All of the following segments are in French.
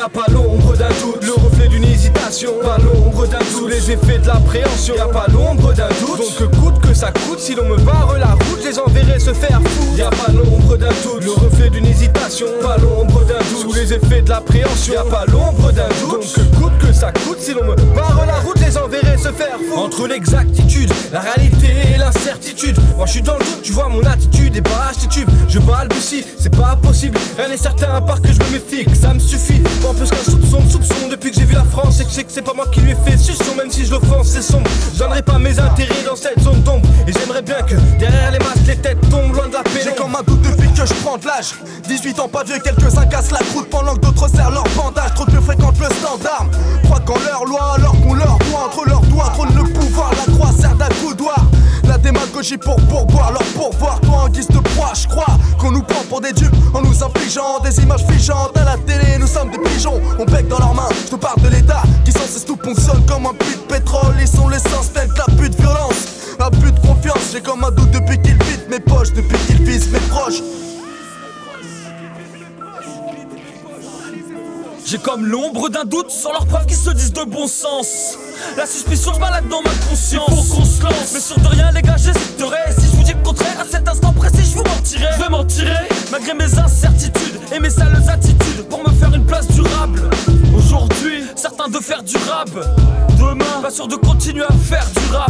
Y'a pas l'ombre d'un doute, le reflet d'une hésitation. Pas l'ombre d'un doute, sous les effets de l'appréhension. Y'a pas l'ombre d'un doute, donc coûte que ça coûte. Si l'on me barre la route, je les enverrai se faire foutre. Y'a pas l'ombre d'un doute, le reflet d'une hésitation. Pas l'ombre d'un doute, sous les effets de l'appréhension. Y'a pas l'ombre d'un doute, donc coûte que ça coûte. Si l'on me barre la route, je les enverrai se faire foutre. Entre l'exactitude, la réalité et l'incertitude, moi je suis dans le doute, tu vois mon attitude. Et bah je titube, je balbutie, c'est pas possible. Rien n'est certain à part que je me méfie, que ça me suffit. Pas plus qu'un soupçon de soupçon. Depuis que j'ai vu la France et que je sais que c'est pas moi qui lui ai fait suçon. Même si je l'offense c'est sombre, je donnerai pas mes intérêts dans cette zone d'ombre. Et j'aimerais bien que derrière les masques les têtes tombent loin de la pénombre. J'ai comme un doute depuis que je prends de l'âge. 18 ans pas vieux, quelques-uns cassent la croûte pendant que d'autres serrent leur bandage. Trop peu fréquentent le standard, croient qu'en leur loi alors qu'on leur doit. Entre leurs doigts trône le pouvoir, la croix sert d'accoudoir. La démagogie pour pourboire leur pourvoir. Toi en guise de proie, je crois qu'on nous prend pour des dupes en nous infligeant des images figeantes. À la télé nous sommes des pigeons, on bec dans leurs mains. Je te parle de l'état qui sans cesse nous ponctionne comme un puits de pétrole. Ils sont l'essence telle que la pute violence, la pute confiance. J'ai comme un doute depuis qu'ils vident mes poches, depuis qu'ils visent mes proches. J'ai comme l'ombre d'un doute sur leurs preuves qui se disent de bon sens. La suspicion se balade dans ma conscience. Il faut qu'on se lance, mais sûr de rien les gars j'hésiterai. Si je vous dis le contraire à cet instant précis je vous mentirai. Je vais m'en tirer malgré mes incertitudes et mes sales attitudes pour me faire une place durable. Aujourd'hui, certain de faire du rap. Demain, pas sûr de continuer à faire du rap.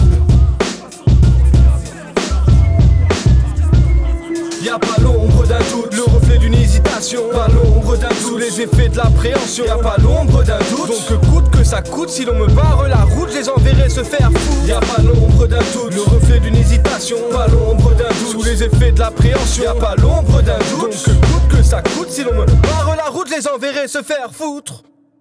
Y'a pas l'ombre d'un doute, le reflet d'une hésitation. Pas l'ombre d'un doute, sous les effets de l'appréhension. Y'a pas l'ombre d'un doute, donc coûte que ça coûte. Si l'on me barre la route, je les enverrai se faire foutre. Y'a pas l'ombre d'un doute, le reflet d'une hésitation. Pas l'ombre d'un doute, sous les effets de l'appréhension. Y'a pas l'ombre d'un doute, donc coûte que ça coûte. Si l'on me barre la route, je les enverrai se faire foutre.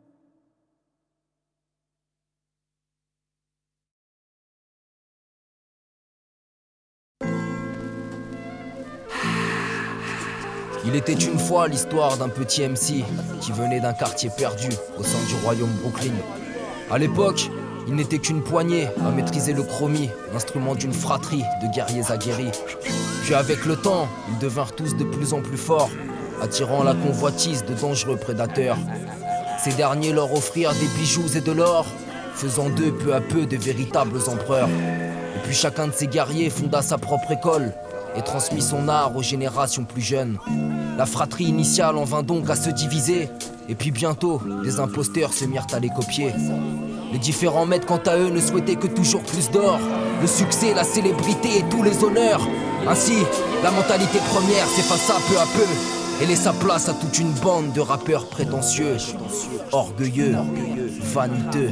Il était une fois l'histoire d'un petit MC qui venait d'un quartier perdu au sein du royaume Brooklyn. À l'époque, il n'était qu'une poignée à maîtriser le chromie, l'instrument d'une fratrie de guerriers aguerris. Puis avec le temps, ils devinrent tous de plus en plus forts, attirant la convoitise de dangereux prédateurs. Ces derniers leur offrirent des bijoux et de l'or, faisant d'eux peu à peu de véritables empereurs. Et puis chacun de ces guerriers fonda sa propre école et transmit son art aux générations plus jeunes. La fratrie initiale en vint donc à se diviser, et puis bientôt, des imposteurs se mirent à les copier. Les différents maîtres quant à eux ne souhaitaient que toujours plus d'or, le succès, la célébrité et tous les honneurs. Ainsi, la mentalité première s'effaça peu à peu et laissa place à toute une bande de rappeurs prétentieux, orgueilleux, vaniteux.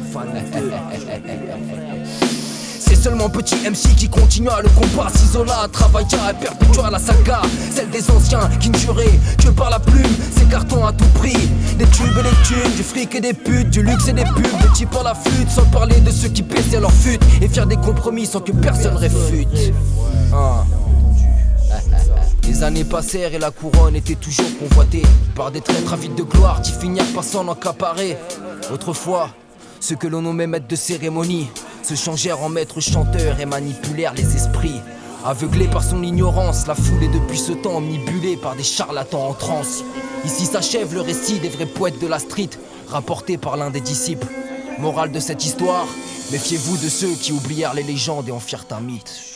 C'est seulement petit MC qui continua le combat, s'isola, travailla et perpétua la saga, celle des anciens qui ne juraient que par la plume, s'écartant à tout prix. Des tubes et des thunes, du fric et des putes, du luxe et des pubs, des types à la flûte, sans parler de ceux qui baissaient leur fut et faire des compromis sans que personne réfute. Les années passèrent et la couronne était toujours convoitée par des traîtres avides de gloire qui finirent par s'en accaparer. Autrefois, ceux que l'on nommait maîtres de cérémonie se changèrent en maîtres chanteurs et manipulèrent les esprits. Aveuglés par son ignorance, la foule est depuis ce temps omnibulée par des charlatans en transe. Ici s'achève le récit des vrais poètes de la street, rapporté par l'un des disciples. Morale de cette histoire, méfiez-vous de ceux qui oublièrent les légendes et en firent un mythe.